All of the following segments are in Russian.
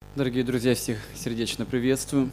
Дорогие друзья, всех сердечно приветствую.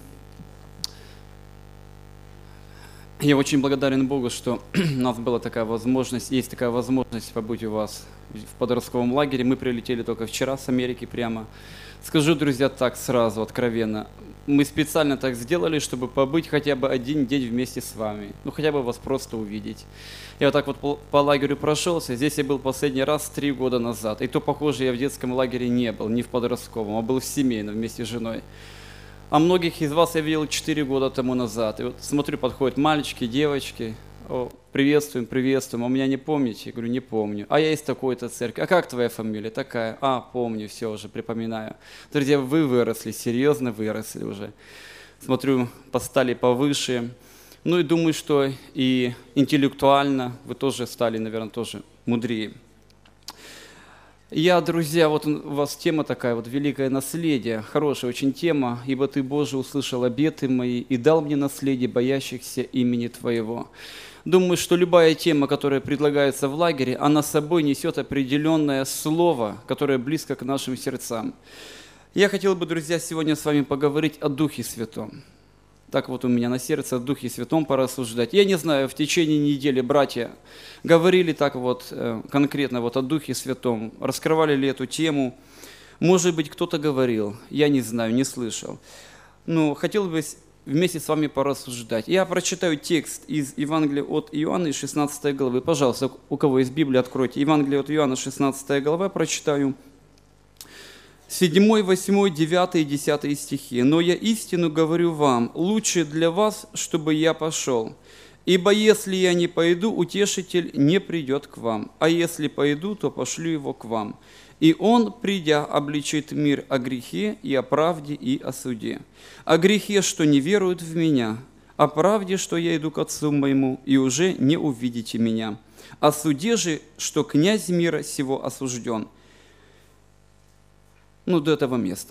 Я очень благодарен Богу, что у нас была такая возможность, есть такая возможность побыть у вас в подростковом лагере. Мы прилетели только вчера с Америки прямо. Скажу, друзья, так сразу, откровенно. Мы специально так сделали, чтобы побыть хотя бы один день вместе с вами. Ну, хотя бы вас просто увидеть. Я вот так вот по лагерю прошелся. Здесь я был последний раз 3 года назад. И то, похоже, я в детском лагере не был, не в подростковом, а был в семейном вместе с женой. А многих из вас я видел 4 года тому назад. И вот смотрю, подходят мальчики, девочки. О, приветствуем, приветствуем. А меня не помните? Я говорю, не помню. А я из такой-то церкви. А как твоя фамилия? Такая. А, помню, все уже, припоминаю. Друзья, вы выросли, серьезно выросли уже. Смотрю, стали повыше. Ну и думаю, что и интеллектуально вы тоже стали, наверное, тоже мудрее. Друзья, вот у вас тема такая, вот великое наследие, хорошая очень тема, ибо Ты, Боже, услышал обеты мои и дал мне наследие боящихся имени Твоего. Думаю, что любая тема, которая предлагается в лагере, она с собой несет определенное слово, которое близко к нашим сердцам. Я хотел бы, друзья, сегодня с вами поговорить о Духе Святом. Так вот у меня на сердце о Духе Святом порассуждать. Я не знаю, в течение недели братья говорили так вот конкретно вот о Духе Святом, раскрывали ли эту тему. Может быть, кто-то говорил, я не знаю, не слышал. Но хотел бы вместе с вами порассуждать. Я прочитаю текст из Евангелия от Иоанна, 16 главы. Пожалуйста, у кого есть Библия, откройте. Евангелие от Иоанна, 16 глава, прочитаю. 7, 8, 9 и 10 стихи. «Но я истину говорю вам, лучше для вас, чтобы я пошел. Ибо если я не пойду, утешитель не придет к вам, а если пойду, то пошлю его к вам. И он, придя, обличит мир о грехе и о правде и о суде. О грехе, что не веруют в меня, о правде, что я иду к Отцу моему, и уже не увидите меня. О суде же, что князь мира сего осужден». До этого места.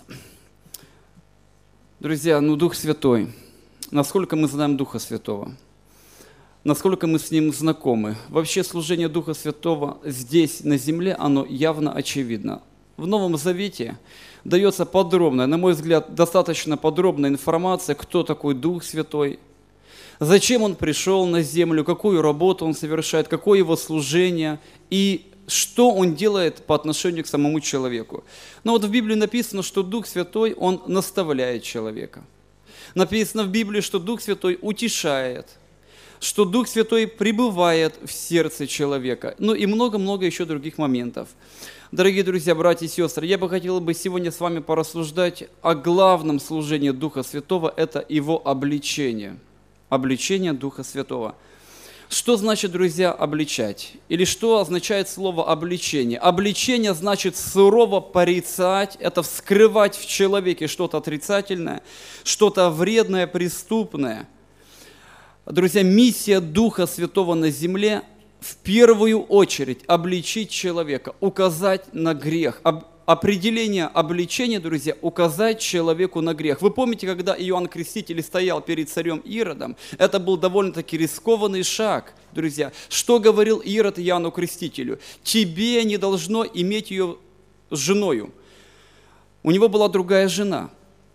Друзья, Дух Святой. Насколько мы знаем Духа Святого? Насколько мы с Ним знакомы? Вообще служение Духа Святого здесь, на земле, оно явно очевидно. В Новом Завете дается подробная, на мой взгляд, достаточно подробная информация, кто такой Дух Святой, зачем Он пришел на землю, какую работу Он совершает, какое Его служение и что Он делает по отношению к самому человеку. Но вот в Библии написано, что Дух Святой, Он наставляет человека. Написано в Библии, что Дух Святой утешает, что Дух Святой пребывает в сердце человека. И много-много еще других моментов. Дорогие друзья, братья и сестры, я бы хотел сегодня с вами порассуждать о главном служении Духа Святого, это Его обличение. Обличение Духа Святого. Что значит, друзья, обличать? Или что означает слово обличение? Обличение значит сурово порицать, это вскрывать в человеке что-то отрицательное, что-то вредное, преступное. Друзья, миссия Духа Святого на земле в первую очередь обличить человека, указать на грех. Определение обличения, друзья, указать человеку на грех. Вы помните, когда Иоанн Креститель стоял перед царем Иродом, это был довольно-таки рискованный шаг, друзья. Что говорил Ирод Иоанну Крестителю? Тебе не должно иметь ее с женою. У него была другая жена.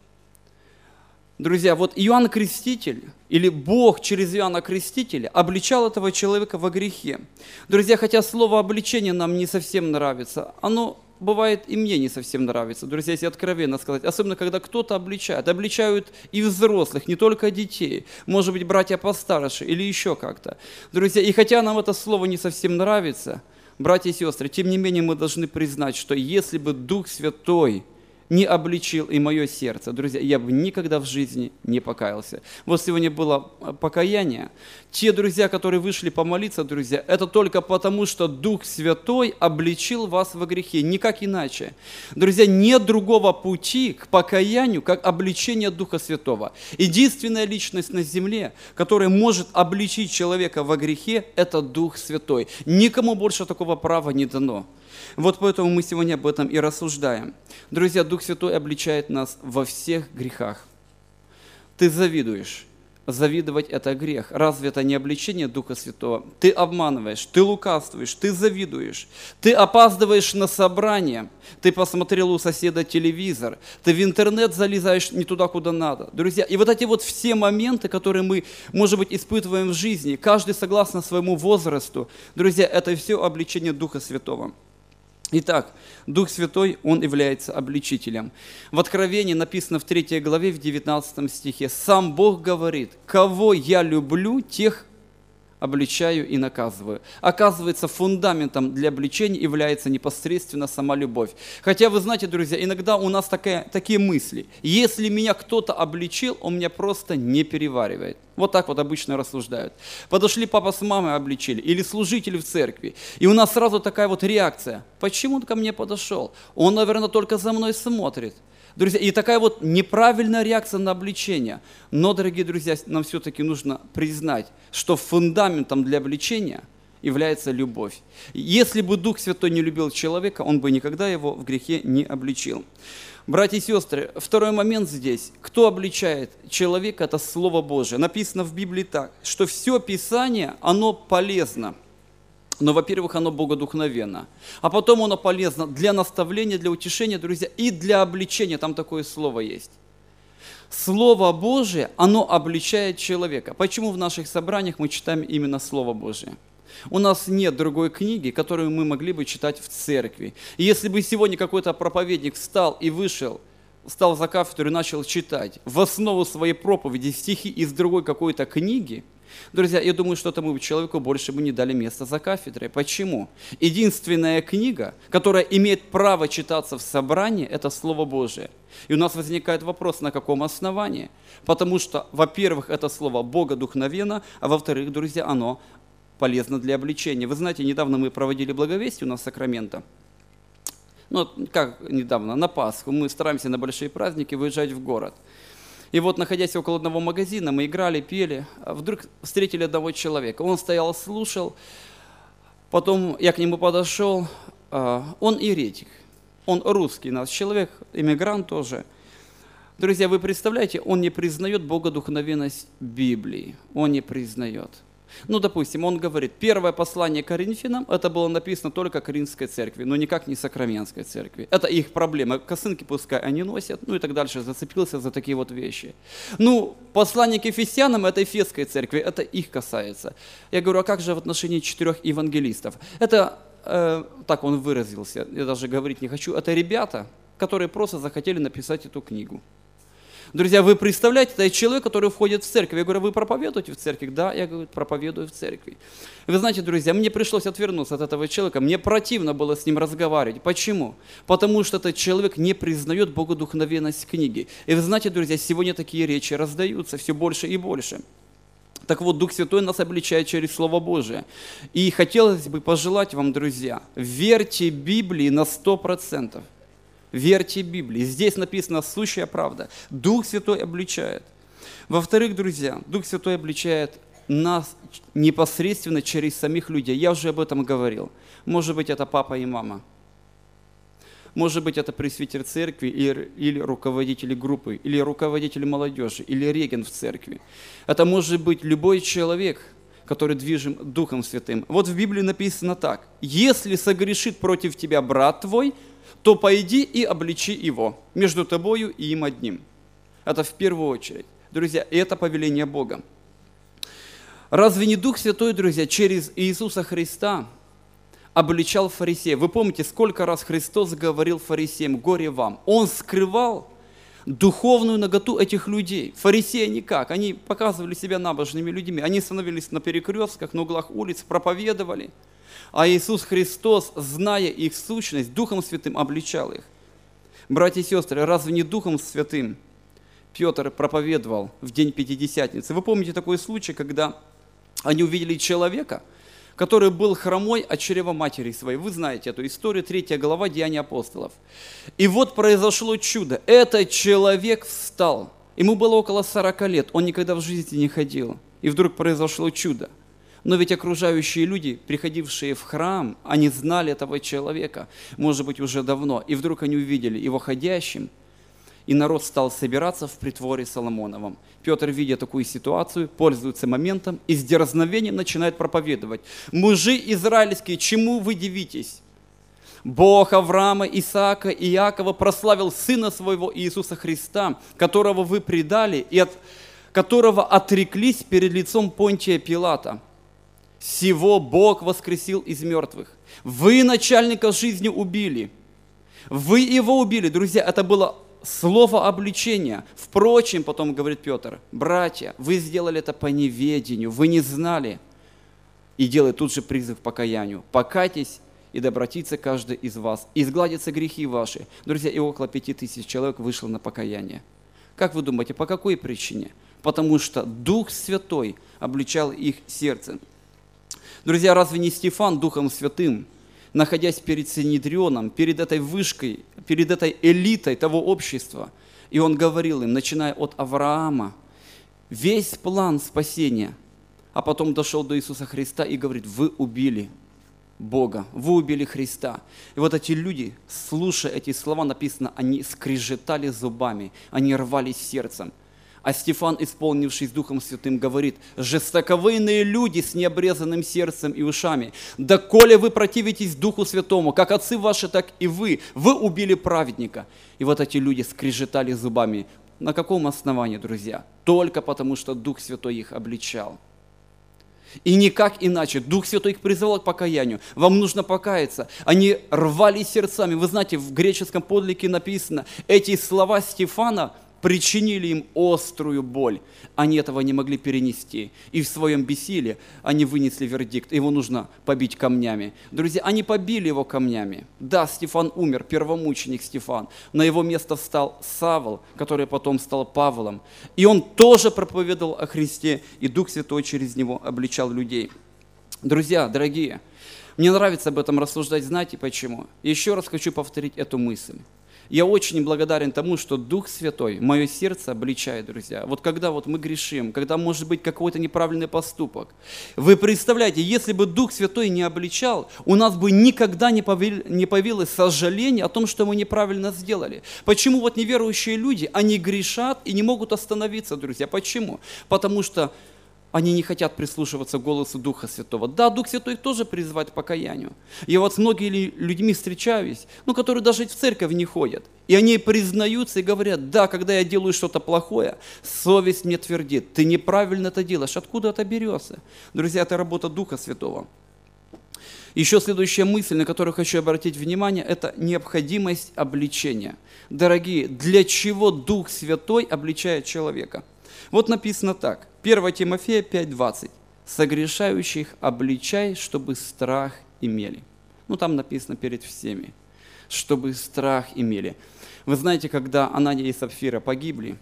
Друзья, вот Иоанн Креститель, или Бог через Иоанна Крестителя обличал этого человека во грехе. Друзья, хотя слово обличение нам не совсем нравится, оно бывает и мне не совсем нравится, друзья, если откровенно сказать, особенно когда кто-то обличает. Обличают и взрослых, не только детей, может быть, братья постарше или еще как-то. Друзья, и хотя нам это слово не совсем нравится, братья и сестры, тем не менее мы должны признать, что если бы Дух Святой не обличил и мое сердце, друзья, я бы никогда в жизни не покаялся. Вот сегодня было покаяние. Те, друзья, которые вышли помолиться, друзья, это только потому, что Дух Святой обличил вас во грехе, никак иначе. Друзья, нет другого пути к покаянию, как обличение Духа Святого. Единственная личность на земле, которая может обличить человека во грехе, это Дух Святой. Никому больше такого права не дано. Вот поэтому мы сегодня об этом и рассуждаем. Друзья, Дух Святой обличает нас во всех грехах. Ты завидуешь, Завидовать – это грех. Разве это не обличение Духа Святого? Ты обманываешь, ты лукавствуешь, ты завидуешь, ты опаздываешь на собрание, ты посмотрел у соседа телевизор, ты в интернет залезаешь не туда, куда надо. Друзья, и вот эти вот все моменты, которые мы, может быть, испытываем в жизни, каждый согласно своему возрасту, друзья, это все обличение Духа Святого. Итак, Дух Святой, Он является обличителем. В Откровении написано в 3 главе, в 19 стихе, «Сам Бог говорит, кого я люблю, тех обличаю и наказываю». Оказывается, фундаментом для обличения является непосредственно сама любовь. Хотя, вы знаете, друзья, иногда у нас такие мысли. Если меня кто-то обличил, он меня просто не переваривает. Вот так вот обычно рассуждают. Подошли папа с мамой обличили, или служители в церкви. И у нас сразу такая вот реакция. Почему он ко мне подошел? Он, наверное, только за мной смотрит. Друзья, и такая вот неправильная реакция на обличение. Но, дорогие друзья, нам все-таки нужно признать, что фундаментом для обличения является любовь. Если бы Дух Святой не любил человека, он бы никогда его в грехе не обличил. Братья и сестры, второй момент здесь. Кто обличает человека, это Слово Божие. Написано в Библии так, что все Писание, оно полезно. Но, во-первых, оно богодухновенно. А потом оно полезно для наставления, для утешения, друзья, и для обличения. Там такое слово есть. Слово Божие, оно обличает человека. Почему в наших собраниях мы читаем именно Слово Божие? У нас нет другой книги, которую мы могли бы читать в церкви. И если бы сегодня какой-то проповедник встал и вышел, встал за кафедру и начал читать в основу своей проповеди стихи из другой какой-то книги, друзья, я думаю, что этому человеку больше бы не дали места за кафедрой. Почему? Единственная книга, которая имеет право читаться в собрании, это Слово Божие. И у нас возникает вопрос, на каком основании? Потому что, во-первых, это слово богодухновенно, а во-вторых, друзья, оно полезно для обличения. Вы знаете, недавно мы проводили благовестие у нас в Сакраменто. Ну, как недавно, на Пасху. Мы стараемся на большие праздники выезжать в город. И вот, находясь около одного магазина, мы играли, пели, а вдруг встретили одного человека. Он стоял, слушал, потом я к нему подошел, он еретик, он русский наш человек, иммигрант тоже. Друзья, вы представляете, он не признает богодухновенность Библии, он не признает. Ну, допустим, он говорит, первое послание Коринфянам, это было написано только Коринфской церкви, но никак не Сакраменской церкви. Это их проблема. Косынки пускай они носят, ну и так дальше, зацепился за такие вот вещи. Ну, послание к Ефесянам, это Ефесской церкви, это их касается. Я говорю, а как же в отношении 4 евангелистов? Это, так он выразился, я даже говорить не хочу, это ребята, которые просто захотели написать эту книгу. Друзья, вы представляете, это человек, который входит в церковь. Я говорю, вы проповедуете в церкви? Да, я говорю, проповедую в церкви. И вы знаете, друзья, мне пришлось отвернуться от этого человека. Мне противно было с ним разговаривать. Почему? Потому что этот человек не признает богодухновенность книги. И вы знаете, друзья, сегодня такие речи раздаются все больше и больше. Так вот, Дух Святой нас обличает через Слово Божие. И хотелось бы пожелать вам, друзья, верьте Библии на 100%. Верьте Библии. Здесь написана сущая правда. Дух Святой обличает. Во-вторых, друзья, Дух Святой обличает нас непосредственно через самих людей. Я уже об этом говорил. Может быть, это папа и мама. Может быть, это пресвитер церкви или руководители группы, или руководители молодежи, или регент в церкви. Это может быть любой человек, который движим Духом Святым. Вот в Библии написано так. «Если согрешит против тебя брат твой, то пойди и обличи его между тобою и им одним». Это в первую очередь. Друзья, это повеление Бога. Разве не Дух Святой, друзья, через Иисуса Христа обличал фарисеев? Вы помните, сколько раз Христос говорил фарисеям: «Горе вам». Он скрывал духовную наготу этих людей. Фарисеи никак. Они показывали себя набожными людьми. Они становились на перекрестках, на углах улиц, проповедовали. А Иисус Христос, зная их сущность, Духом Святым обличал их. Братья и сестры, разве не Духом Святым Петр проповедовал в день Пятидесятницы? Вы помните такой случай, когда они увидели человека, который был хромой от чрева матери своей. Вы знаете эту историю, 3 глава Деяний апостолов. И вот произошло чудо. Этот человек встал. Ему было около 40 лет, он никогда в жизни не ходил. И вдруг произошло чудо. Но ведь окружающие люди, приходившие в храм, они знали этого человека, может быть, уже давно. И вдруг они увидели его ходящим. и народ стал собираться в притворе Соломоновом. Петр, видя такую ситуацию, пользуется моментом и с дерзновением начинает проповедовать. «Мужи израильские, чему вы дивитесь? Бог Авраама, Исаака и Иакова прославил Сына Своего Иисуса Христа, которого вы предали и от которого отреклись перед лицом Понтия Пилата. Сего Бог воскресил из мертвых. Вы начальника жизни убили. Вы его убили». Друзья, это было слово обличения. Впрочем, потом говорит Петр, братья, вы сделали это по неведению, вы не знали. И делает тут же призыв к покаянию. Покайтесь, и да обратится каждый из вас, и изгладятся грехи ваши. Друзья, и около 5000 человек вышло на покаяние. Как вы думаете, по какой причине? Потому что Дух Святой обличал их сердце. Друзья, разве не Стефан Духом Святым, находясь перед Синедрионом, перед этой вышкой, перед этой элитой того общества, и он говорил им, начиная от Авраама, весь план спасения, а потом дошел до Иисуса Христа и говорит, вы убили Бога, вы убили Христа. И вот эти люди, слушая эти слова, написано, они скрежетали зубами, они рвались сердцем. А Стефан, исполнившись Духом Святым, говорит, жестоковыйные люди с необрезанным сердцем и ушами, доколе вы противитесь Духу Святому, как отцы ваши, так и вы убили праведника. И вот эти люди скрежетали зубами. На каком основании, друзья? Только потому, что Дух Святой их обличал. И никак иначе. Дух Святой их призывал к покаянию. Вам нужно покаяться. Они рвали сердцами. Вы знаете, в греческом подлике написано, эти слова Стефана причинили им острую боль. Они этого не могли перенести. И в своем бессилии они вынесли вердикт. Его нужно побить камнями. Друзья, они побили его камнями. Да, Стефан умер, первомученик Стефан. На его место встал Савл, который потом стал Павлом. И он тоже проповедовал о Христе, и Дух Святой через него обличал людей. Друзья, дорогие, мне нравится об этом рассуждать, знаете почему? Еще раз хочу повторить эту мысль. Я очень благодарен тому, что Дух Святой мое сердце обличает, друзья. Вот когда мы грешим, когда может быть какой-то неправильный поступок. Вы представляете, если бы Дух Святой не обличал, у нас бы никогда не появилось сожаление о том, что мы неправильно сделали. Почему неверующие люди, они грешат и не могут остановиться, друзья? Почему? Потому что они не хотят прислушиваться к голосу Духа Святого. Да, Дух Святой тоже призывает к покаянию. Я с многими людьми встречаюсь, которые даже в церковь не ходят. И они признаются и говорят, да, когда я делаю что-то плохое, совесть мне твердит, ты неправильно это делаешь. Откуда это берется? Друзья, это работа Духа Святого. Еще следующая мысль, на которую хочу обратить внимание, это необходимость обличения. Дорогие, для чего Дух Святой обличает человека? Вот написано так, 1 Тимофея 5:20. «Согрешающих обличай, чтобы страх имели». Там написано перед всеми, чтобы страх имели. Вы знаете, когда Анания и Сапфира погибли,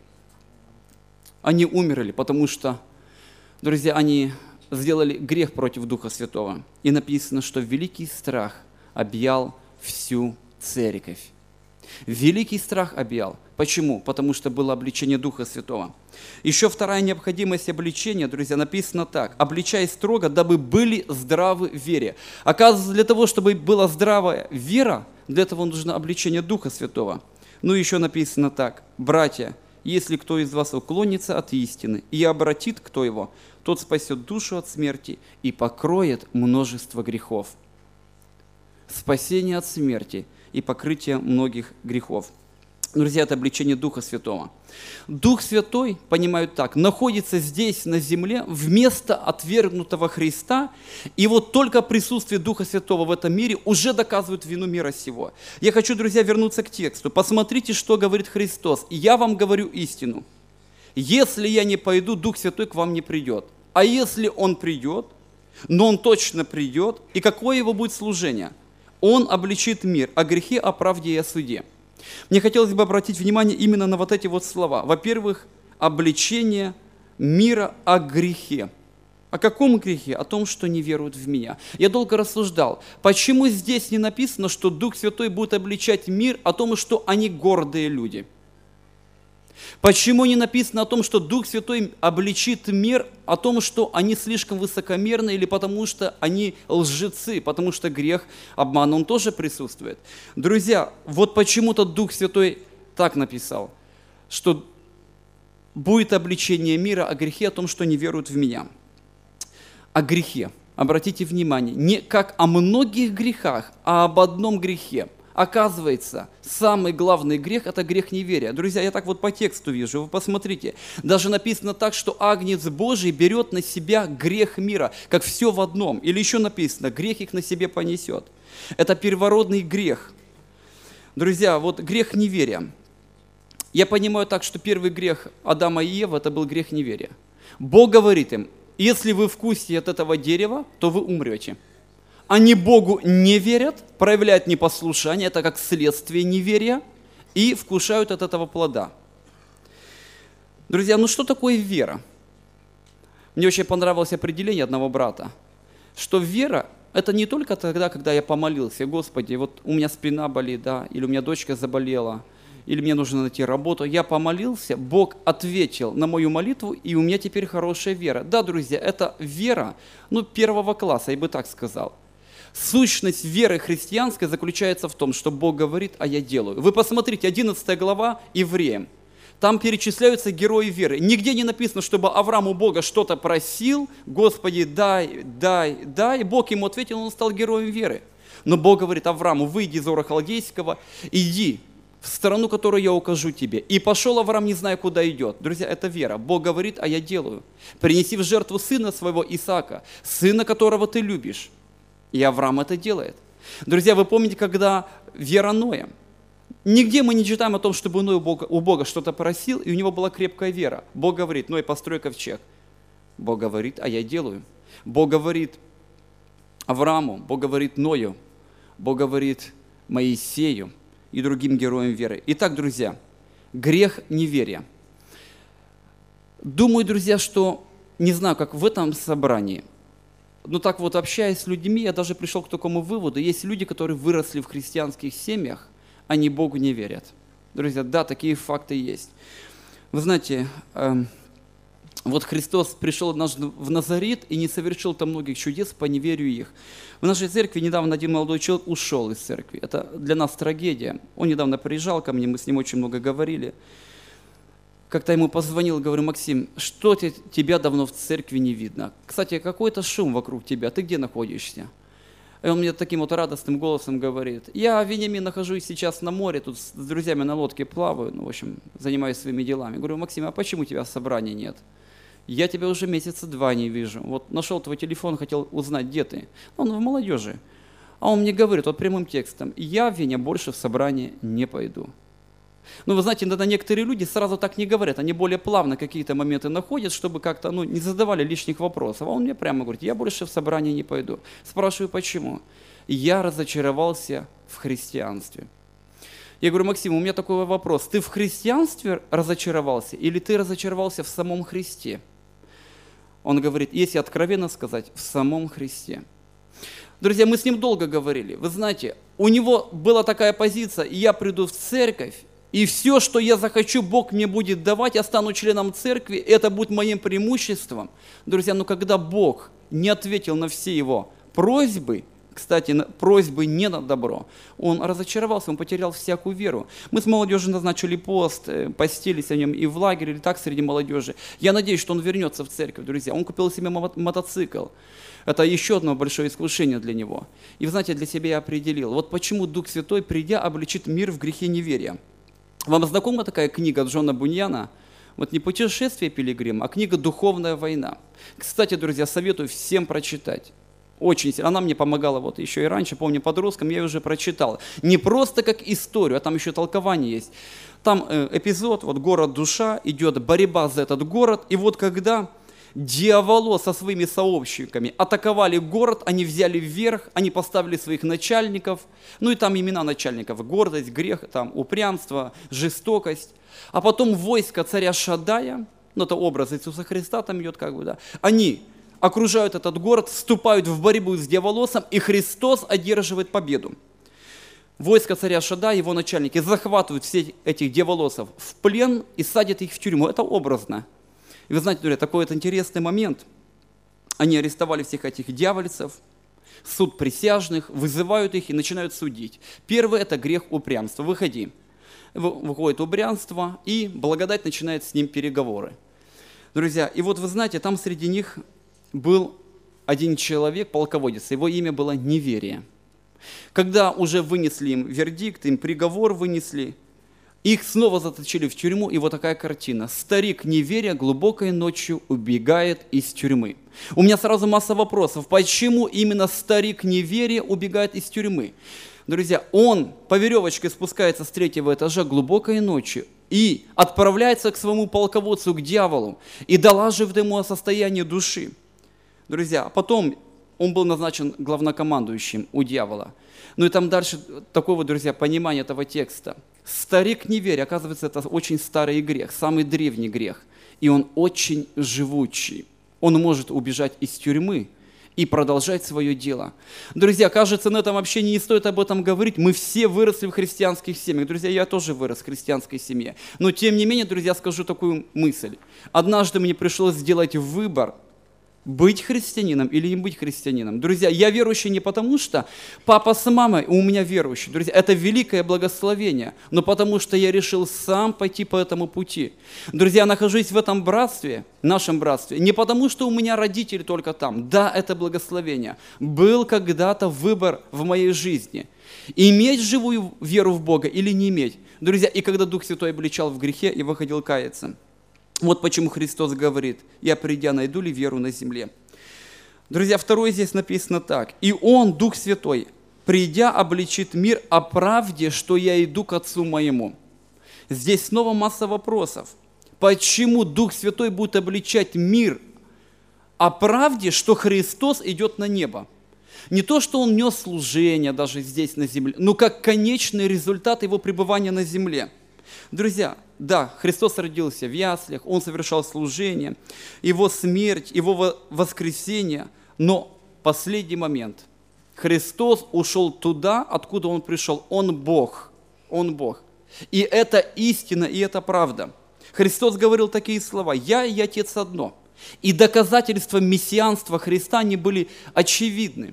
они умерли, потому что, друзья, они сделали грех против Духа Святого. И написано, что великий страх объял всю церковь. Великий страх объял. Почему? Потому что было обличение Духа Святого. Еще вторая необходимость обличения, друзья, написано так. «Обличай строго, дабы были здравы в вере». Оказывается, для того, чтобы была здравая вера, для этого нужно обличение Духа Святого. Еще написано так. «Братья, если кто из вас уклонится от истины и обратит кто его, тот спасет душу от смерти и покроет множество грехов». Спасение от смерти и покрытие многих грехов. Друзья, это обличение Духа Святого. Дух Святой, понимают так, находится здесь, на земле, вместо отвергнутого Христа, и только присутствие Духа Святого в этом мире уже доказывает вину мира сего. Я хочу, друзья, вернуться к тексту. Посмотрите, что говорит Христос. «И я вам говорю истину. Если я не пойду, Дух Святой к вам не придет. А если Он придет, но Он точно придет, и какое Его будет служение? Он обличит мир о грехе, о правде и о суде». Мне хотелось бы обратить внимание именно на эти слова. Во-первых, обличение мира о грехе. О каком грехе? О том, что не веруют в меня. Я долго рассуждал, почему здесь не написано, что Дух Святой будет обличать мир о том, что они гордые люди? Почему не написано о том, что Дух Святой обличит мир о том, что они слишком высокомерны, или потому что они лжецы, потому что грех, обман, он тоже присутствует? Друзья, почему-то Дух Святой так написал. что будет обличение мира о грехе, о том, что не веруют в меня. О грехе. Обратите внимание, не как о многих грехах, а об одном грехе. Оказывается, самый главный грех – это грех неверия. Друзья, я так вот по тексту вижу, вы посмотрите. Даже написано так, что Агнец Божий берет на себя грех мира, как все в одном. Или еще написано, грех их на себе понесет. Это первородный грех. Друзья, вот грех неверия. Я понимаю так, что первый грех Адама и Евы – это был грех неверия. Бог говорит им, если вы вкусите от этого дерева, то вы умрете. Они Богу не верят, проявляют непослушание, это как следствие неверия, и вкушают от этого плода. Друзья, ну что такое вера? Мне очень понравилось определение одного брата, что вера – это не только тогда, когда я помолился, Господи, вот у меня спина болит, да, или у меня дочка заболела, или мне нужно найти работу. Я помолился, Бог ответил на мою молитву, и у меня теперь хорошая вера. Да, друзья, это вера, первого класса, я бы так сказал. Сущность веры христианской заключается в том, что Бог говорит, а я делаю. Вы посмотрите, 11 глава Евреям. Там перечисляются герои веры. Нигде не написано, чтобы Авраам у Бога что-то просил, Господи, дай, дай, дай. Бог ему ответил, он стал героем веры. Но Бог говорит Аврааму, выйди из Ура Халдейского, иди в страну, которую я укажу тебе. И пошел Авраам, не зная, куда идет. Друзья, это вера. Бог говорит, а я делаю. Принеси в жертву сына своего Исаака, сына, которого ты любишь. И Авраам это делает. Друзья, вы помните, когда вера Ноя? Нигде мы не читаем о том, чтобы Ной у Бога что-то просил, и у него была крепкая вера. Бог говорит, Ной, построй ковчег. Бог говорит, а я делаю. Бог говорит Аврааму, Бог говорит Ною, Бог говорит Моисею и другим героям веры. Итак, друзья, грех неверия. Думаю, друзья, что, не знаю, как в этом собрании, но так вот, общаясь с людьми, я даже пришел к такому выводу. Есть люди, которые выросли в христианских семьях, они Богу не верят. Друзья, да, такие факты есть. Вы знаете, вот Христос пришел однажды в Назарет и не совершил там многих чудес по неверию их. В нашей церкви недавно один молодой человек ушел из церкви. Это для нас трагедия. Он недавно приезжал ко мне, мы с ним очень много говорили. Как-то ему позвонил, говорю, Максим, что тебя давно в церкви не видно? Кстати, какой-то шум вокруг тебя, ты где находишься? И он мне таким вот радостным голосом говорит, я, Вениамин, нахожусь сейчас на море, тут с друзьями на лодке плаваю, в общем, занимаюсь своими делами. Говорю, Максим, а почему у тебя собрания нет? Я тебя уже месяца 2 не вижу. Вот нашел твой телефон, хотел узнать, где ты. Он в молодежи. А он мне говорит, вот прямым текстом, я, Веня, больше в собрание не пойду. Ну, вы знаете, иногда некоторые люди сразу так не говорят, они более плавно какие-то моменты находят, чтобы как-то, не задавали лишних вопросов. А он мне прямо говорит, я больше в собрание не пойду. Спрашиваю, почему? Я разочаровался в христианстве. Я говорю, Максим, у меня такой вопрос, ты в христианстве разочаровался или ты разочаровался в самом Христе? Он говорит, если откровенно сказать, в самом Христе. Друзья, мы с ним долго говорили. Вы знаете, у него была такая позиция, я приду в церковь, и все, что я захочу, Бог мне будет давать, я стану членом церкви, это будет моим преимуществом. Друзья, но когда Бог не ответил на все его просьбы, кстати, просьбы не на добро, он разочаровался, он потерял всякую веру. Мы с молодежью назначили пост, постились о нем и в лагере, или так среди молодежи. Я надеюсь, что он вернется в церковь, друзья. Он купил себе мотоцикл. Это еще одно большое искушение для него. И, вы знаете, для себя я определил, вот почему Дух Святой, придя, обличит мир в грехе неверия. Вам знакома такая книга Джона Буньяна? Вот не «Путешествие пилигрима», а книга «Духовная война». Кстати, друзья, советую всем прочитать. Очень сильно. Она мне помогала вот еще и раньше, помню, подростком, я ее уже прочитал. Не просто как историю, а там еще толкование есть. Там эпизод, вот город Душа, идет борьба за этот город, и вот когда дьяволо со своими сообщниками атаковали город, они взяли вверх, они поставили своих начальников, и там имена начальников, гордость, грех, там упрямство, жестокость. А потом войско царя Шадая, это образ Иисуса Христа там идет они окружают этот город, вступают в борьбу с дьяволосом, и Христос одерживает победу. Войско царя Шадая, его начальники, захватывают всех этих дьяволосов в плен и садят их в тюрьму. Это образно. И вы знаете, друзья, такой вот интересный момент. Они арестовали всех этих дьявольцев, суд присяжных, вызывают их и начинают судить. Первый – это грех упрямства. Выходи. выходит в убрянство, и благодать начинает с ним переговоры. Друзья, и вот вы знаете, там среди них был один человек, полководец, его имя было Неверие. Когда уже вынесли им вердикт, им приговор вынесли, их снова заточили в тюрьму, и вот такая картина. Старик Неверие глубокой ночью убегает из тюрьмы. У меня сразу масса вопросов. Почему именно старик Неверие убегает из тюрьмы? Друзья, он по веревочке спускается с 3-го этажа глубокой ночью и отправляется к своему полководцу, к дьяволу, и доложит ему о состоянии души. Друзья, а потом он был назначен главнокомандующим у дьявола. Ну и там дальше такое вот, друзья, понимание этого текста. Старик Неверие, оказывается, это очень старый грех, самый древний грех. И он очень живучий. Он может убежать из тюрьмы и продолжать свое дело. Друзья, кажется, на этом вообще не стоит об этом говорить. Мы все выросли в христианских семьях. Друзья, я тоже вырос в христианской семье. Но тем не менее, друзья, скажу такую мысль. Однажды мне пришлось сделать выбор, быть христианином или не быть христианином. Друзья, я верующий не потому, что папа с мамой у меня верующий. Друзья, это великое благословение, но потому что я решил сам пойти по этому пути. Друзья, я нахожусь в этом братстве, нашем братстве, не потому, что у меня родители только там. Да, это благословение. Был когда-то выбор в моей жизни. Иметь живую веру в Бога или не иметь. Друзья, и когда Дух Святой обличал в грехе, я выходил каяться. Вот почему Христос говорит: «Я, придя, найду ли веру на земле?» Друзья, второе здесь написано так. «И Он, Дух Святой, придя, обличит мир о правде, что я иду к Отцу моему». Здесь снова масса вопросов. Почему Дух Святой будет обличать мир о правде, что Христос идет на небо? Не то, что Он нес служение даже здесь на земле, но как конечный результат Его пребывания на земле. Друзья, да, Христос родился в яслях, Он совершал служение, Его смерть, Его воскресение, но последний момент. Христос ушел туда, откуда Он пришел. Он Бог. Он Бог. И это истина, и это правда. Христос говорил такие слова: «Я и Отец одно». И доказательства мессианства Христа, они были очевидны.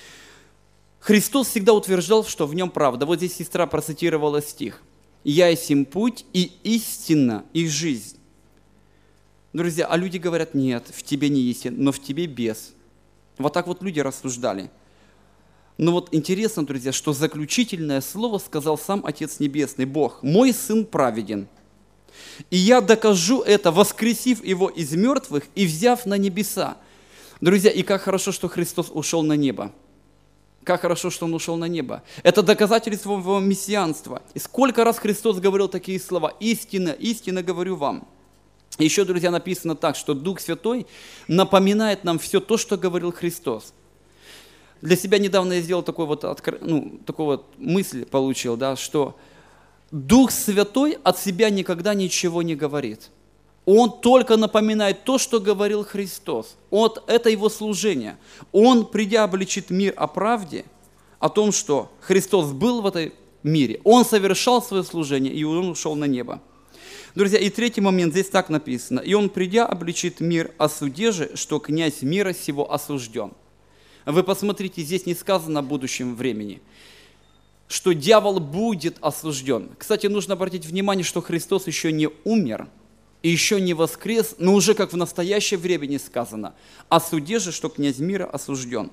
Христос всегда утверждал, что в Нем правда. Вот здесь сестра процитировала стих. «Я есть им путь, и истина, и жизнь». Друзья, а люди говорят: нет, в тебе не истина, но в тебе бес. Вот так вот люди рассуждали. Но вот интересно, друзья, что заключительное слово сказал сам Отец Небесный, Бог: «Мой Сын праведен, и я докажу это, воскресив Его из мертвых и взяв на небеса». Друзья, и как хорошо, что Христос ушел на небо. Как хорошо, что Он ушел на небо. Это доказательство Его мессианства. И сколько раз Христос говорил такие слова: «Истина, истина говорю вам». Еще, друзья, написано так, что Дух Святой напоминает нам все то, что говорил Христос. Для себя недавно я сделал такую вот мысль получил, да, что Дух Святой от себя никогда ничего не говорит. Он только напоминает то, что говорил Христос. Это Его служение. Он, придя, обличит мир о правде, о том, что Христос был в этом мире. Он совершал свое служение, и Он ушел на небо. Друзья, и третий момент, здесь так написано. «И Он, придя, обличит мир о суде же, что князь мира сего осужден». Вы посмотрите, здесь не сказано о будущем времени, что дьявол будет осужден. Кстати, нужно обратить внимание, что Христос еще не умер, и еще не воскрес, но уже как в настоящее время не сказано. О суде же, что князь мира осужден.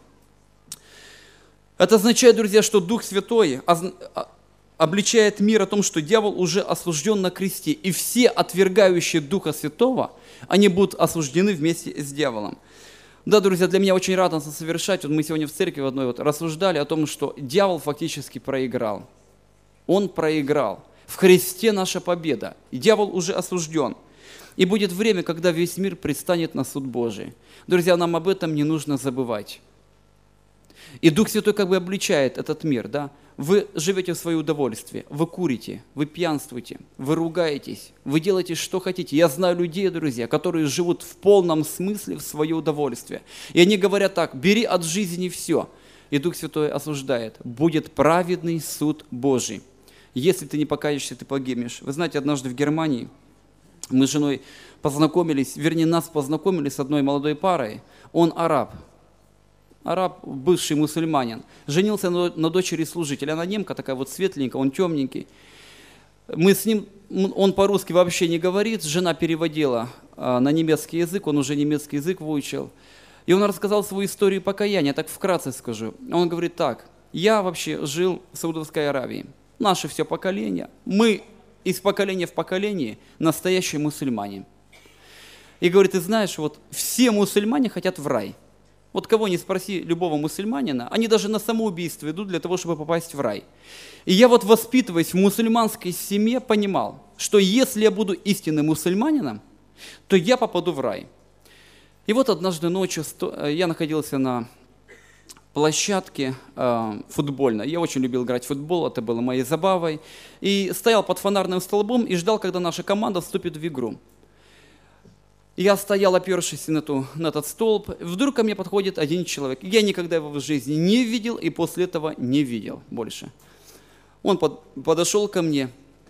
Это означает, друзья, что Дух Святой обличает мир о том, что дьявол уже осужден на кресте, и все отвергающие Духа Святого, они будут осуждены вместе с дьяволом. Да, друзья, для меня очень радостно совершать. Вот мы сегодня в церкви в одной рассуждали о том, что дьявол фактически проиграл. Он проиграл. В Христе наша победа. И дьявол уже осужден. И будет время, когда весь мир предстанет на суд Божий. Друзья, нам об этом не нужно забывать. И Дух Святой как бы обличает этот мир, да? Вы живете в свое удовольствие, вы курите, вы пьянствуете, вы ругаетесь, вы делаете, что хотите. Я знаю людей, друзья, которые живут в полном смысле в свое удовольствие. И они говорят так: бери от жизни все. И Дух Святой осуждает: будет праведный суд Божий. Если ты не покаешься, ты погибнешь. Вы знаете, однажды в Германии мы с женой познакомились, нас познакомили с одной молодой парой. Он араб, бывший мусульманин, женился на дочери служителя. Она немка такая вот светленькая, он темненький. Мы с ним, он по-русски вообще не говорит, жена переводила на немецкий язык, он уже немецкий язык выучил. И он рассказал свою историю покаяния, так вкратце скажу. Он говорит так: я вообще жил в Саудовской Аравии, наше все поколение, мы из поколения в поколение настоящие мусульмане. И говорит, ты знаешь, вот все мусульмане хотят в рай. Вот кого не спроси, любого мусульманина, они даже на самоубийство идут для того, чтобы попасть в рай. И я вот, воспитываясь в мусульманской семье, понимал, что если я буду истинным мусульманином, то я попаду в рай. И вот однажды ночью я находился на площадке футбольной. Я очень любил играть в футбол, это было моей забавой. И стоял под фонарным столбом и ждал, когда наша команда вступит в игру. Я стоял, опершись на этот столб. Вдруг ко мне подходит один человек. Я никогда его в жизни не видел и после этого не видел больше. Он подошел ко мне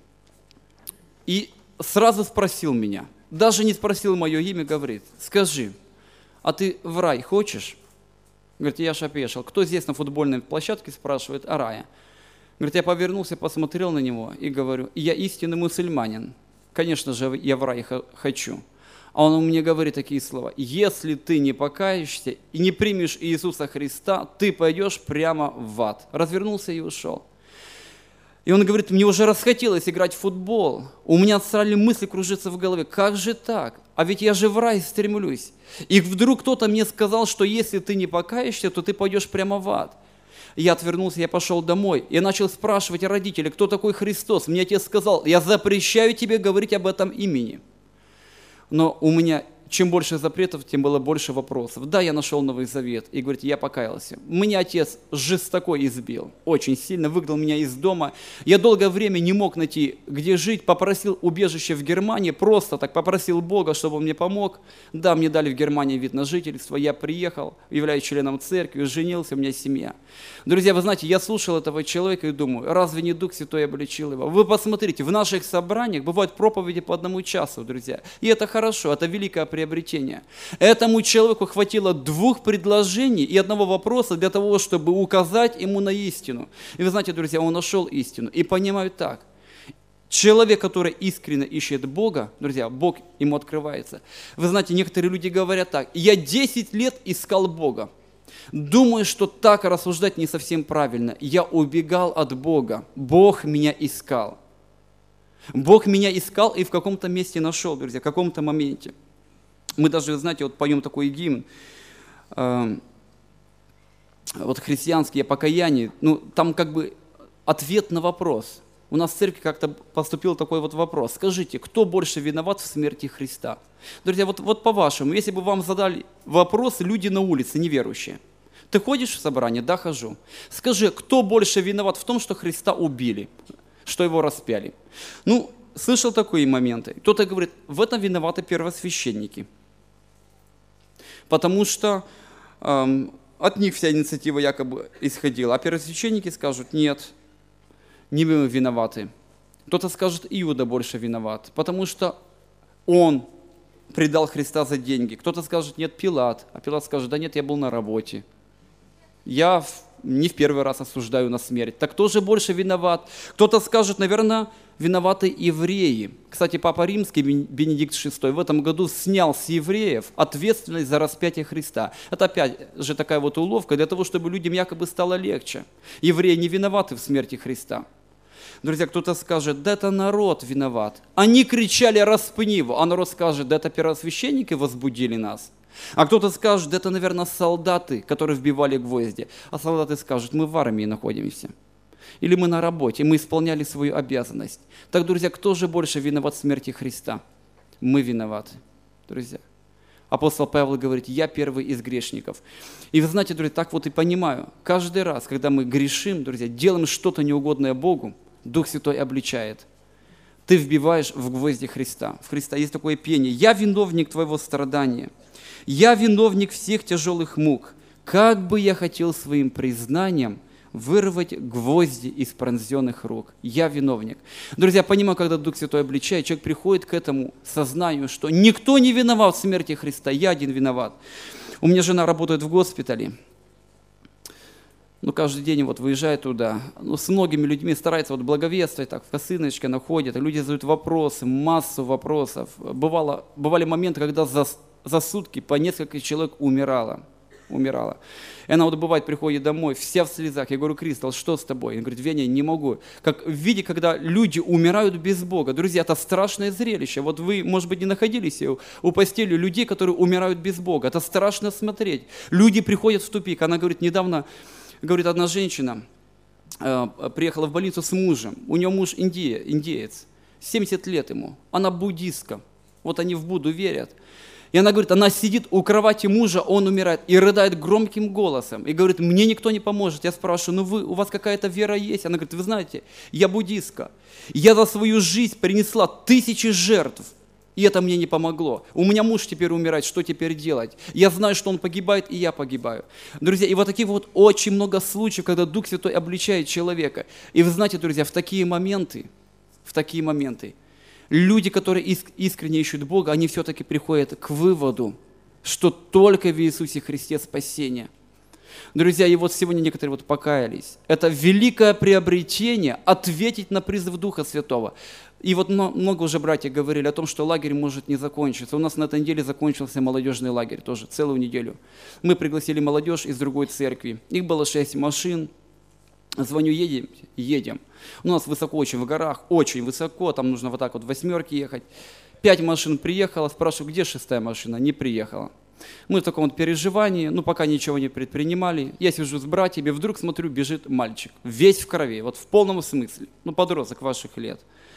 и сразу спросил меня, даже не спросил мое имя, говорит, скажи, а ты в рай хочешь? Говорит, я аж опешил. Кто здесь на футбольной площадке спрашивает о рае? Говорит, я повернулся, посмотрел на него и говорю, я истинный мусульманин. Конечно же, я в рай хочу. А он мне говорит такие слова, если ты не покаешься и не примешь Иисуса Христа, ты пойдешь прямо в ад. Развернулся и ушел. И он говорит, мне уже расхотелось играть в футбол. У меня стали мысли кружиться в голове. Как же так? А ведь я же в рай стремлюсь. И вдруг кто-то мне сказал, что если ты не покаешься, то ты пойдешь прямо в ад. Я отвернулся, я пошел домой. Я начал спрашивать родителей, кто такой Христос. Мне отец сказал, я запрещаю тебе говорить об этом имени. Но у меня, чем больше запретов, тем было больше вопросов. Да, я нашел Новый Завет, и говорит, я покаялся. Меня отец жестоко избил, очень сильно, выгнал меня из дома. Я долгое время не мог найти, где жить, попросил убежище в Германии, просто так попросил Бога, чтобы он мне помог. Да, мне дали в Германии вид на жительство, я приехал, являюсь членом церкви, женился, у меня семья. Друзья, вы знаете, я слушал этого человека и думаю, разве не Дух Святой обличил его? Вы посмотрите, в наших собраниях бывают проповеди по 1 часу, друзья. И это хорошо, это великое приобретение. Этому человеку хватило 2 предложений и 1 вопроса для того, чтобы указать ему на истину. И вы знаете, друзья, он нашел истину. И понимает так. Человек, который искренне ищет Бога, друзья, Бог ему открывается. Вы знаете, некоторые люди говорят так, я 10 лет искал Бога. Думаю, что так рассуждать не совсем правильно. Я убегал от Бога. Бог меня искал. Бог меня искал и в каком-то месте нашел, друзья, в каком-то моменте. Мы даже, знаете, вот поем такой гимн, вот христианский о покаянии, ну, там как бы ответ на вопрос. У нас в церкви как-то поступил такой вот вопрос. Скажите, кто больше виноват в смерти Христа? Друзья, вот по-вашему, если бы вам задали вопрос люди на улице, неверующие. Ты ходишь в собрание? Да, хожу. Скажи, кто больше виноват в том, что Христа убили, что его распяли? Ну, слышал такие моменты. Кто-то говорит, в этом виноваты первосвященники. Потому что от них вся инициатива якобы исходила. А первосвященники скажут, нет, не мы виноваты. Кто-то скажет, Иуда больше виноват, потому что он предал Христа за деньги. Кто-то скажет, нет, Пилат. А Пилат скажет, да нет, я был на работе. Я не в первый раз осуждаю на смерть. Так кто же больше виноват? Кто-то скажет, наверное, виноваты евреи. Кстати, Папа Римский, Бенедикт VI, в этом году снял с евреев ответственность за распятие Христа. Это опять же такая вот уловка для того, чтобы людям якобы стало легче. Евреи не виноваты в смерти Христа. Друзья, кто-то скажет, да это народ виноват. Они кричали, распни его. А народ скажет, да это первосвященники возбудили нас. А кто-то скажет, да это, наверное, солдаты, которые вбивали гвозди. А солдаты скажут, мы в армии находимся. Или мы на работе, мы исполняли свою обязанность. Так, друзья, кто же больше виноват в смерти Христа? Мы виноваты, друзья. Апостол Павел говорит, я первый из грешников. И вы знаете, друзья, так вот и понимаю, каждый раз, когда мы грешим, друзья, делаем что-то неугодное Богу, Дух Святой обличает. Ты вбиваешь в гвозди Христа. В Христа есть такое пение. Я виновник твоего страдания. Я виновник всех тяжелых мук. Как бы я хотел своим признанием вырвать гвозди из пронзенных рук. Я виновник. Друзья, понимаю, когда Дух Святой обличает, человек приходит к этому сознанию, что никто не виноват в смерти Христа, я один виноват. У меня жена работает в госпитале. каждый день вот выезжает туда, с многими людьми старается вот благовествовать, так, в косыночке находит, люди задают вопросы, массу вопросов. Бывали моменты, когда за сутки по несколько человек умирало. И она вот бывает, приходит домой, вся в слезах. Я говорю: Кристал, что с тобой? Он говорит: Веня, не могу. Как в виде, когда люди умирают без Бога. Друзья, это страшное зрелище. Вот вы, может быть, не находились у постели людей, которые умирают без Бога. Это страшно смотреть. Люди приходят в тупик. Она говорит, недавно, говорит, одна женщина приехала в больницу с мужем. У нее муж индеец, 70 лет ему. Она буддистка. Вот они в Будду верят. И она говорит, она сидит у кровати мужа, он умирает, и рыдает громким голосом. И говорит, мне никто не поможет. Я спрашиваю, у вас какая-то вера есть? Она говорит, вы знаете, я буддистка. Я за свою жизнь принесла 1000 жертв, и это мне не помогло. У меня муж теперь умирает, что теперь делать? Я знаю, что он погибает, и я погибаю. Друзья, и вот таких вот очень много случаев, когда Дух Святой обличает человека. И вы знаете, друзья, в такие моменты, люди, которые искренне ищут Бога, они все-таки приходят к выводу, что только в Иисусе Христе спасение. Друзья, и вот сегодня некоторые вот покаялись. Это великое приобретение ответить на призыв Духа Святого. И вот много уже братья говорили о том, что лагерь может не закончиться. У нас на этой неделе закончился молодежный лагерь тоже, целую неделю. Мы пригласили молодежь из другой церкви. Их было 6 машин. Звоню, едем. У нас высоко очень в горах, очень высоко, там нужно вот так вот в 8 ехать. 5 машин приехало, спрашиваю, где 6-я машина? Не приехала. Мы в таком вот переживании, пока ничего не предпринимали. Я сижу с братьями, вдруг смотрю, бежит мальчик, весь в крови, вот в полном смысле, подросток ваших лет.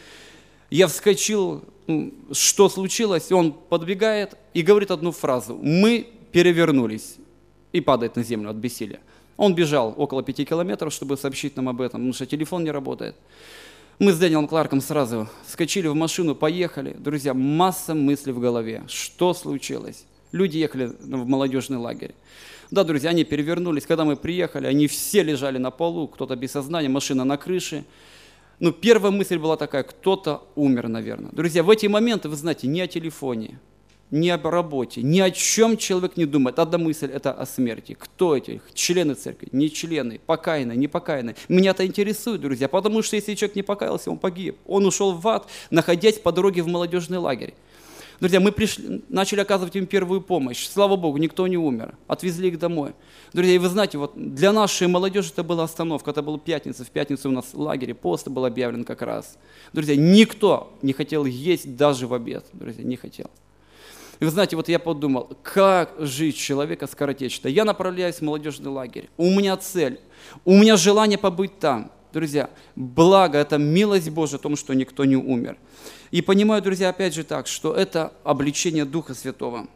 Я вскочил, что случилось? Он подбегает и говорит одну фразу: мы перевернулись, и падает на землю от бессилия. Он бежал около 5 километров, чтобы сообщить нам об этом, потому что телефон не работает. Мы с Дэниелом Кларком сразу вскочили в машину, поехали. Друзья, масса мыслей в голове. Что случилось? Люди ехали в молодежный лагерь. Да, друзья, они перевернулись. Когда мы приехали, они все лежали на полу, кто-то без сознания, машина на крыше. Первая мысль была такая: кто-то умер, наверное. Друзья, в эти моменты, вы знаете, ни о телефоне, ни об работе, ни о чем человек не думает. Одна мысль – это о смерти. Кто эти? Члены церкви, не члены, покаянные, не покаянные. Меня это интересует, друзья, потому что если человек не покаялся, он погиб. Он ушел в ад, находясь по дороге в молодежный лагерь. Друзья, мы начали оказывать им первую помощь. Слава Богу, никто не умер. Отвезли их домой. Друзья, и вы знаете, вот для нашей молодежи это была остановка, это была пятница. В пятницу у нас в лагере пост был объявлен как раз. Друзья, никто не хотел есть даже в обед. Друзья, не хотел. И вы знаете, вот я подумал, как жить человека скоротечно. Я направляюсь в молодежный лагерь. У меня цель, у меня желание побыть там. Друзья, благо, это милость Божия о том, что никто не умер. И понимаю, друзья, опять же так, что это обличение Духа Святого.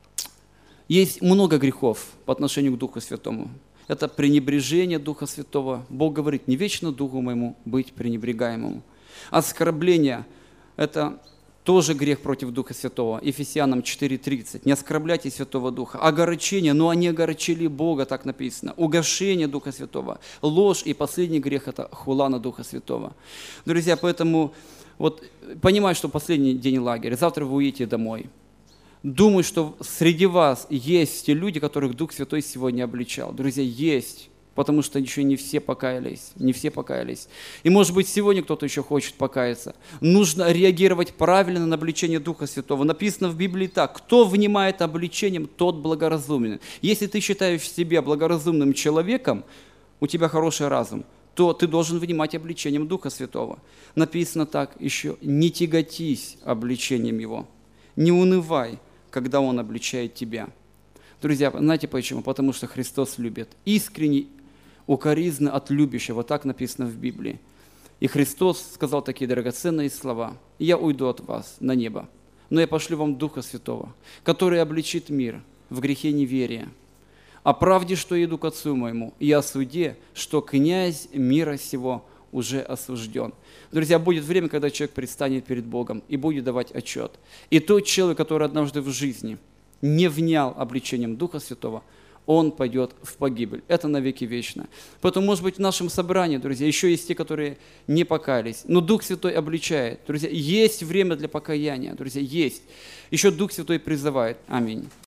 Есть много грехов по отношению к Духу Святому. Это пренебрежение Духа Святого. Бог говорит, не вечно Духу моему быть пренебрегаемому. Оскорбление – это тоже грех против Духа Святого. Ефесянам 4:30. Не оскорбляйте Святого Духа. Огорчение, но они огорчили Бога, так написано. Угошение Духа Святого. Ложь и последний грех – это хула на Духа Святого. Друзья, поэтому вот понимаю, что последний день лагеря. Завтра вы уедете домой. Думаю, что среди вас есть те люди, которых Дух Святой сегодня обличал. Друзья, есть. Потому что еще не все покаялись, И может быть сегодня кто-то еще хочет покаяться. Нужно реагировать правильно на обличение Духа Святого. Написано в Библии так: кто внимает обличением, тот благоразумен. Если ты считаешь себя благоразумным человеком, у тебя хороший разум, то ты должен внимать обличением Духа Святого. Написано так еще: не тяготись обличением Его, не унывай, когда Он обличает тебя. Друзья, знаете почему? Потому что Христос любит искренне, укоризны от любящего, так написано в Библии. И Христос сказал такие драгоценные слова: «Я уйду от вас на небо, но я пошлю вам Духа Святого, который обличит мир в грехе неверия, о правде, что я иду к Отцу моему, и о суде, что князь мира сего уже осужден». Друзья, будет время, когда человек предстанет перед Богом и будет давать отчет. И тот человек, который однажды в жизни не внял обличением Духа Святого, он пойдет в погибель. Это навеки вечно. Поэтому, может быть, в нашем собрании, друзья, еще есть те, которые не покаялись. Но Дух Святой обличает. Друзья, есть время для покаяния. Друзья, есть. Еще Дух Святой призывает. Аминь.